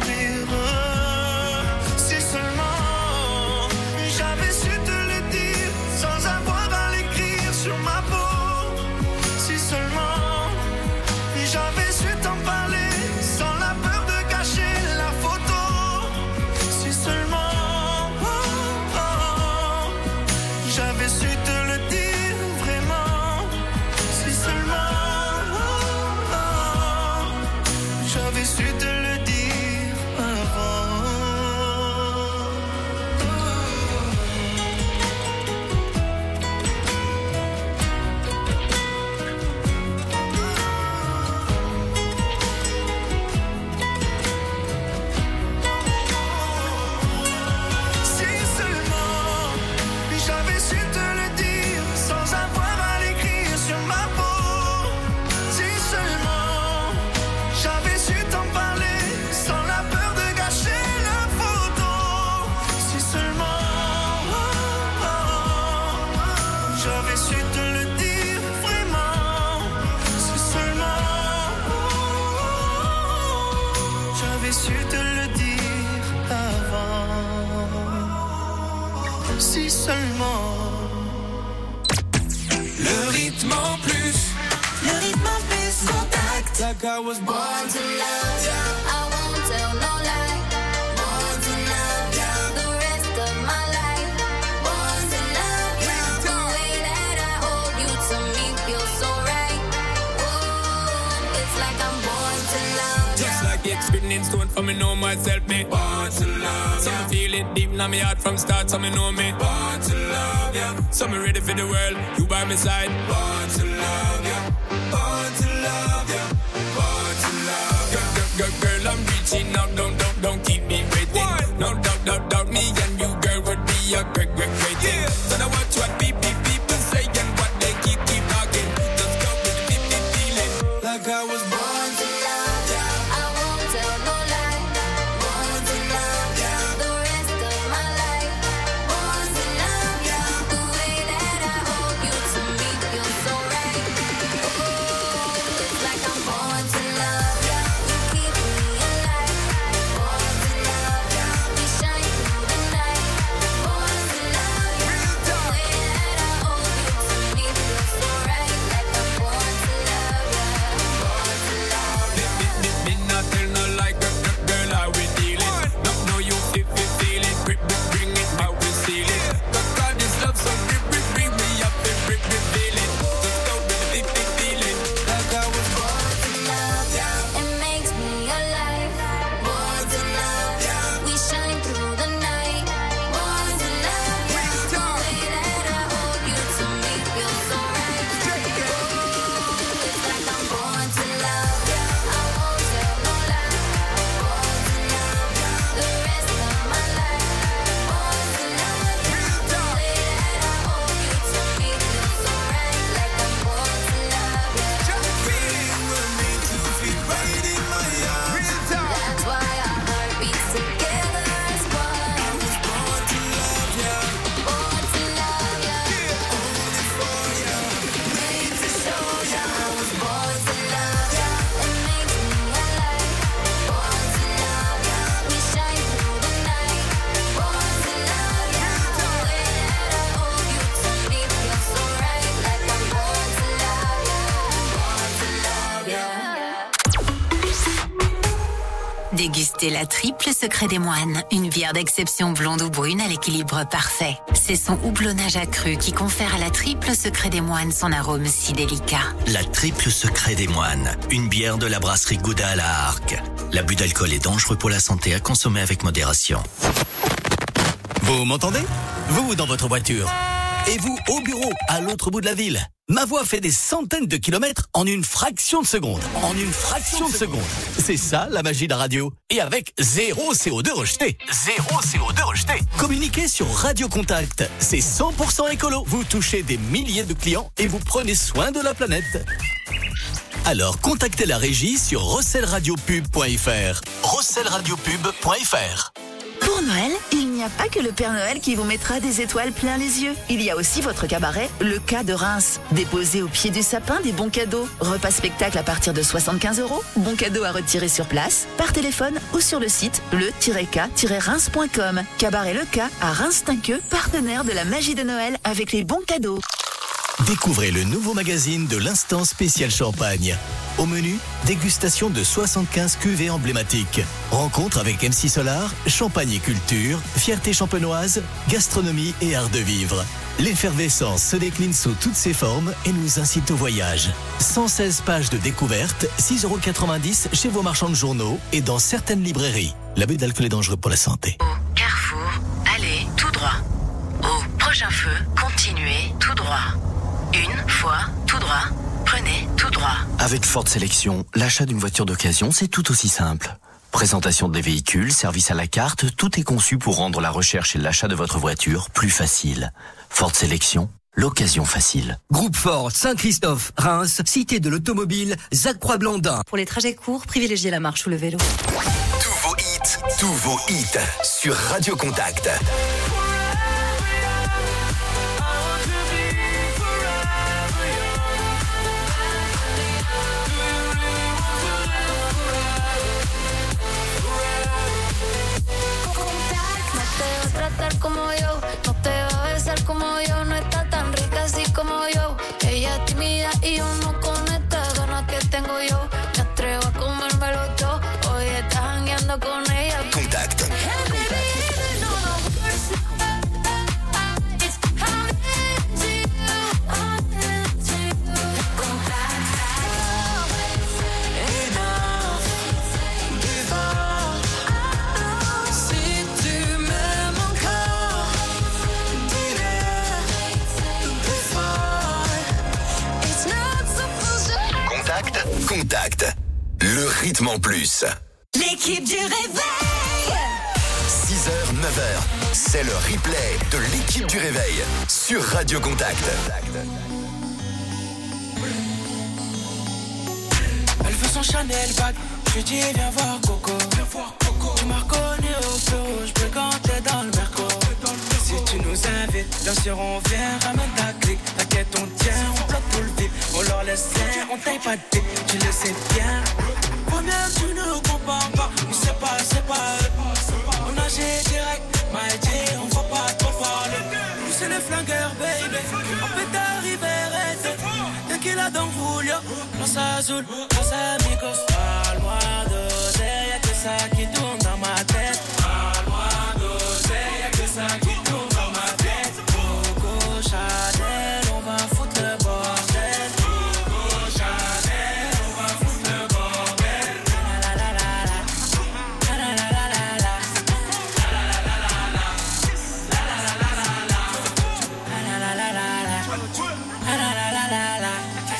Si seulement j'avais su te le dire sans avoir à l'écrire sur ma peau. Si seulement j'avais su t'en parler sans la peur de gâcher la photo. Si seulement oh, oh, j'avais su te le dire vraiment. Si seulement oh, oh, j'avais su te le dire avant. Si seulement j'avais su te le dire sans avoir à l'écrire sur ma peau. Si seulement j'avais su t'en parler sans la peur de gâcher la photo. Si seulement oh, oh, j'avais su te le dire vraiment. Si seulement oh, j'avais su te le dire avant. Si seulement le rythme en plus, le rythme en plus, contact. Like I was born to love ya. I won't tell no lie. Born to love ya. The rest of my life. Born to love ya. The way that I hold you to me feels so right. Ooh, it's like I'm born to love ya. Just like it's written in stone for me know myself, me born to love. So me feel it deep in my heart from start, so me know me born to love, yeah. So me ready for the world, you by my side. Born to love, yeah. Born to love, yeah. Born to love, yeah. Girl, girl, girl, girl, I'm reaching out, don't, don't, don't keep me waiting. What? No doubt, doubt, doubt, me and you, girl, would be a great, great, great thing. Yeah. So now watch what people, people say and what they keep, keep talking. Just go with the deep, deep feeling. Like I was born to love ya. I won't tell no lie. Born to love ya. The rest of my life. Born to love ya. The way that I hold you to me feels so right. Ooh, it's like I'm Dégustez la triple secret des moines, une bière d'exception blonde ou brune à l'équilibre parfait. C'est son houblonnage accru qui confère à la triple secret des moines son arôme si délicat. La triple secret des moines, une bière de la brasserie Gouda à la Harque. L'abus d'alcool est dangereux pour la santé, à consommer avec modération. Vous m'entendez? Vous dans votre voiture. Et vous au bureau, à l'autre bout de la ville. Ma voix fait des centaines de kilomètres en une fraction de seconde. En une fraction de seconde. C'est ça la magie de la radio. Et avec zéro C O deux rejeté. Zéro C O deux rejeté. Communiquez sur Radio Contact. C'est cent pour cent écolo. Vous touchez des milliers de clients et vous prenez soin de la planète. Alors contactez la régie sur rossel radio pub point f r. rossel radio pub point f r. Pour Noël, il n'y a pas que le Père Noël qui vous mettra des étoiles plein les yeux. Il y a aussi votre cabaret, le K de Reims. Déposez au pied du sapin des bons cadeaux. Repas spectacle à partir de soixante-quinze euros. Bons cadeaux à retirer sur place, par téléphone ou sur le site le tiret k tiret reims point com. Cabaret Le K à Reims-Tinqueux, partenaire de la magie de Noël avec les bons cadeaux. Découvrez le nouveau magazine de l'Instant Spécial Champagne. Au menu, dégustation de soixante-quinze cuvées emblématiques. Rencontre avec M C Solar, Champagne et Culture, Fierté champenoise, gastronomie et art de vivre. L'effervescence se décline sous toutes ses formes et nous incite au voyage. cent seize pages de découverte, six euros quatre-vingt-dix chez vos marchands de journaux et dans certaines librairies. L'abus d'alcool est dangereux pour la santé. Au carrefour, allez tout droit. Au prochain feu, continuez tout droit. Une fois tout droit, prenez tout droit. Avec Ford Sélection, l'achat d'une voiture d'occasion, c'est tout aussi simple. Présentation des véhicules, service à la carte, tout est conçu pour rendre la recherche et l'achat de votre voiture plus facile. Ford Sélection, l'occasion facile. Groupe Ford, Saint-Christophe, Reims, Cité de l'Automobile, Zacquois-Blandin. Pour les trajets courts, privilégiez la marche ou le vélo. Tous vos hits, tous vos hits sur Radio Contact. Tratar como yo, no te va a besar como yo, no está tan rica así como yo. Ella es tímida y yo no conecta, ganas que tengo yo. Me atrevo a comérmelo todo, hoy estás jangueando con ella. Contact. Contact, le rythme en plus. L'équipe du réveil. six heures, neuf heures, c'est le replay de l'équipe du réveil sur Radio Contact. Elle veut son Chanel bag, je lui dis viens voir Coco. Tu m'as reconnu au feu rouge, peux quand t'es dans le Merco. Si tu nous invites, bien sûr on vient, ramène ta clique. T'inquiète on tient, on bloque tout le vide. On leur laisse rien, on taille pas de tête, tu le sais bien. Première tu ne comprends pas, mais c'est pas, c'est pas eux. On agit direct, m'a dit on va pas trop parler. Nous c'est les flingueurs baby, on peut t'arriver arrêter. Tequila dans Julio, Los Azul, Los Amigos. Parle-moi d'oseille, y'a que ça qui tourne dans ma tête. Parle-moi d'oseille, y'a que ça qui tourne dans ma tête. Coco Chanel, on va foutre le bordel. Coco Chanel, on va foutre le bordel. La la la la la, la la la la la, la la la la la, la la la la la, la la la la la, la la la la la la.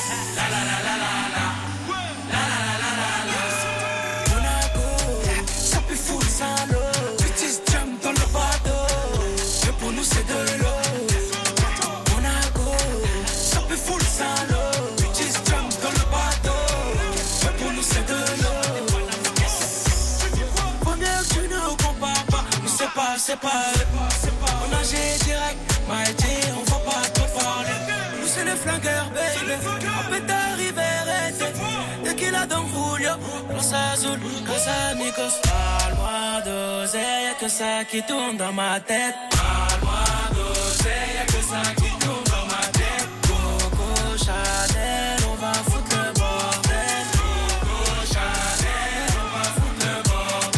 C'est de l'eau. Monaco, ça peut full sans l'eau. Bitches jump dans le bateau. Mais pour nous c'est de l'eau. Première que tu ne compares pas. Mais c'est pas, c'est pas eux. On agit direct, m'a dit on va pas trop parler. Nous c'est les flingueurs baby, on peut t'arriver arrêter. Tequila dans Julio, Los Azul, Los Amigos. Parle-moi d'oseille, y'a que ça qui tourne dans ma tête. Parle-moi d'oseille, y'a que ça qui tourne dans ma tête. Coco Chanel, on va foutre le bordel. Coco Chanel, on va foutre le bordel.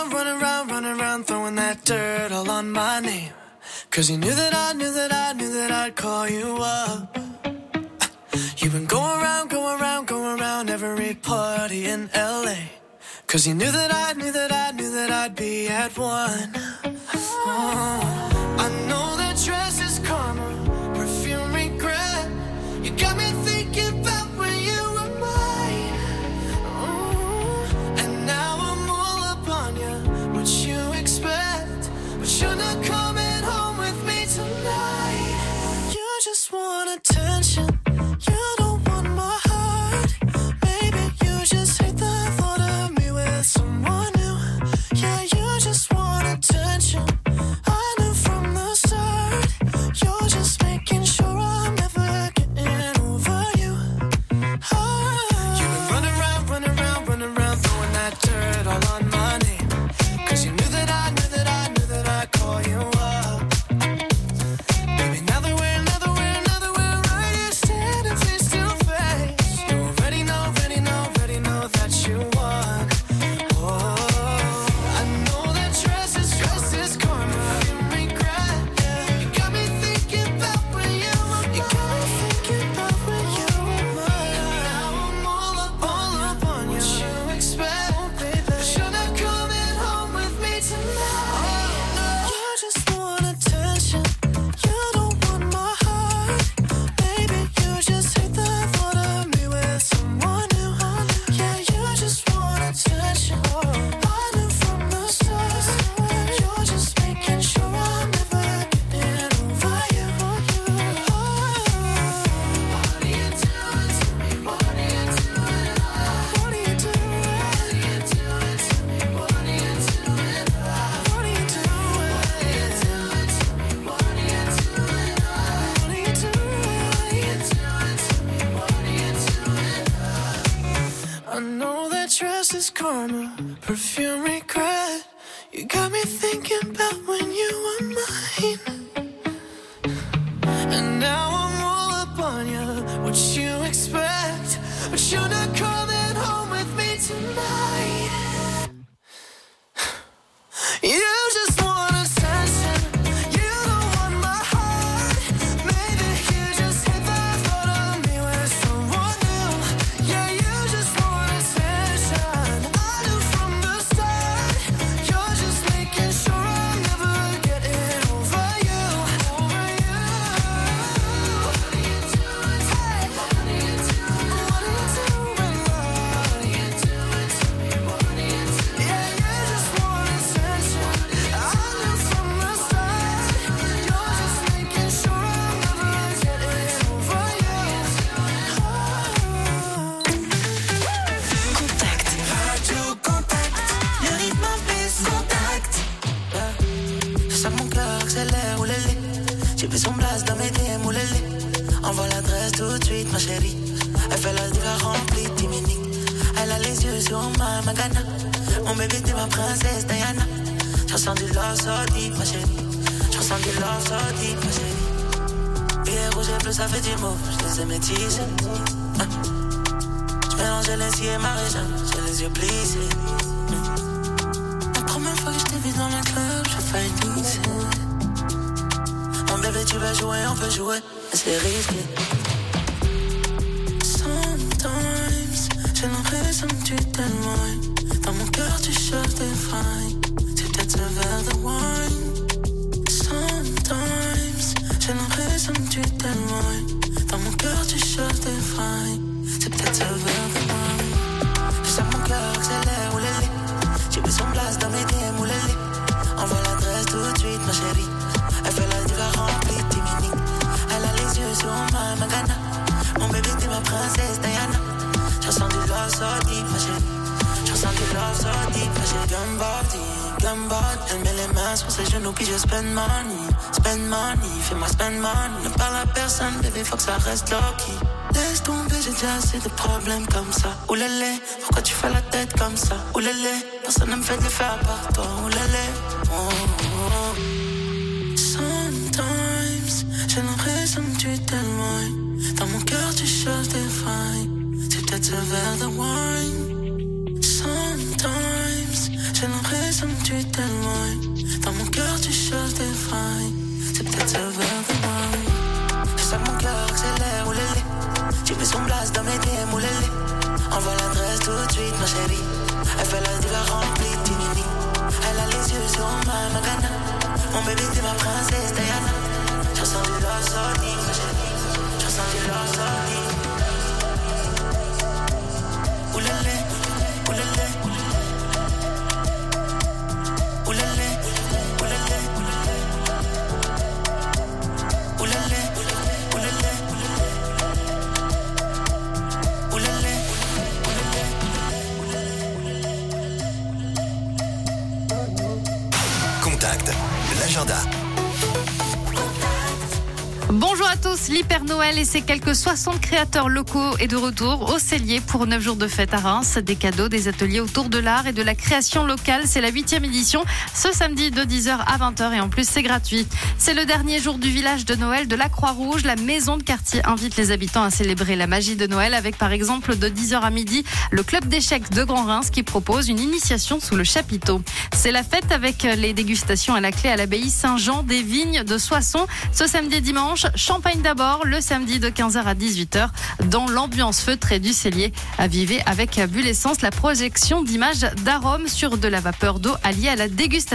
around, running around, running around, throwing that dirt all on my name. Cause you knew that I knew that I knew that I'd call you up. You've been going around, going around, going around every party in L A. Cause you knew that I knew that I knew that I'd be at one. Oh, I know that dress is karma, perfume regret. You got me thinking about when you were mine. Oh, and now I'm all up on you, what you expect. But you're not coming home with me tonight. You just want attention. You don't want my heart. Maybe you just hate the thought of me with someone new. Yeah, you just want attention. I knew from the start. You're just making sure I'm never getting over you. Oh. You've been running around, running around, running around, throwing that dirt all on my name. Cause you knew that I knew that I knew that I'd call you up. Baby, now that we're, now that we're, now that we're right here standing face to face, you already know, already know, already know that you won. Oh, I know that dress is, dress is karma, you regret. Yeah. You got me thinking about when you were mine. You got me thinking about when you were mine. Now I'm all up, all up on you. What you expect, oh, baby. But you're not coming home with me tonight. You just want attention. You don't want my heart. Baby, you just hate the thought of me with someone new. Yeah, you just want attention. I knew from the start. You're just making sure I'm never getting over you. Oh. What are you doing to me? What are you doing? What are you doing? What are you doing to me? What are you doing? What are you doing? What are you doing to me? What are you doing? What are you doing? What are you doing to me? What are you doing? I know that dress is karma, perfume regret. You got me thinking about when you were mine. And now I'm all up on you, what you expect. But you're not coming home with me tonight. You just want attention. You don't want my heart. Maybe you just hate the thought of me with someone new. Yeah, you just want attention. I knew from the start. You're just making sure I'm never getting over you. Over you. What are you doing? Hey, what are you doing? What are you doing? What are you doing to me? What are you doing? Yeah, you just want attention. I knew from the start. You're just making sure I'm never getting over you. Contact. Radio Contact. Le rythme plus contact. Je sens mon cœur accélère, oulélé. J'ai vu son blast dans mes D M, oulélé. Envoie l'adresse tout de suite, ma chérie. Elle fait la diva remplie, timinique. Elle a les yeux sur ma magana. Mon bébé, t'es ma princesse Diana. Je ressens du love so deep, ma chérie. Je ressens du love so deep, ma chérie. Billet rouge et bleu, ça fait du mot. Je les ai métissés. Hein. Je mélange les cils et ma région. J'ai les yeux plissés. La première fois que je t'ai vu dans le club, j'ai failli glisser. Mon bébé, tu vas jouer, on peut jouer, mais c'est risqué. Sometimes, j'ai l'impression que tu t'éloignes. Dans mon cœur, tu cherches des failles. C'est peut-être ce verre de wine. Sometimes, j'ai l'impression que tu t'éloignes. Dans mon cœur, tu cherches des failles. C'est peut-être ce verre de wine. Je sens mon cœur accélère, oulélé. J'ai vu son blast dans mes D M, oulélé. Envoie l'adresse tout de suite, ma chérie. Elle fait la diva remplie, timinique. Elle a les yeux sur ma magana. Mon bébé, t'es ma princesse Diana. Je ressens du love so deep, ma chérie. Je ressens du love so deep, ma chérie. Gambardie, Gambard. Elle met les mains sur ses genoux, puis je spend money. Spend money, fais-moi spend money. Ne parle à personne, bébé, faut que ça reste low-key. Laisse tomber, j'ai déjà assez de problèmes comme ça. Oulélé, pourquoi tu fais la tête comme ça? Oulélé, personne ne me fait de le faire à part toi. Oulélé, oh, oh, oh. Sometimes, j'ai l'impression que tu t'éloignes. Dans mon cœur, tu cherches des failles. C'est peut-être ce verre de wine. Sometimes, j'ai l'impression que tu t'éloignes. Dans mon cœur, tu cherches des failles. C'est peut-être ce verre de moi. Je sens que mon cœur accélère, oulélé. J'ai mis son blast dans mes D M, oulélé. Envoie l'adresse tout de suite, ma chérie. Elle fait la diva remplie, tinini. Elle a les yeux sur ma magana. Mon bébé, t'es ma princesse Diana. Je ressens du love sorting, ma chérie. Je ressens du love sorting. Oulélé, oulélé. Oulélé, oulélé. Oulélé, oulélé. Oulélé, Contact, l'agenda. Bonjour à tous, l'Hyper Noël et ses quelques soixante créateurs locaux est de retour au Cellier pour neuf jours de fête à Reims. Des cadeaux, des ateliers autour de l'art et de la création locale. C'est la huitième édition ce samedi de dix heures à vingt heures et en plus c'est gratuit. C'est le dernier jour du village de Noël de la Croix-Rouge. La maison de quartier invite les habitants à célébrer la magie de Noël avec par exemple de dix heures à midi le club d'échecs de Grand Reims qui propose une initiation sous le chapiteau. C'est la fête avec les dégustations à la clé à l'abbaye Saint-Jean des vignes de Soissons ce samedi et dimanche. Champagne d'abord, le samedi de quinze heures à dix-huit heures dans l'ambiance feutrée du Cellier. À vivre avec Bulle Essence, la projection d'images d'arômes sur de la vapeur d'eau alliée à la dégustation.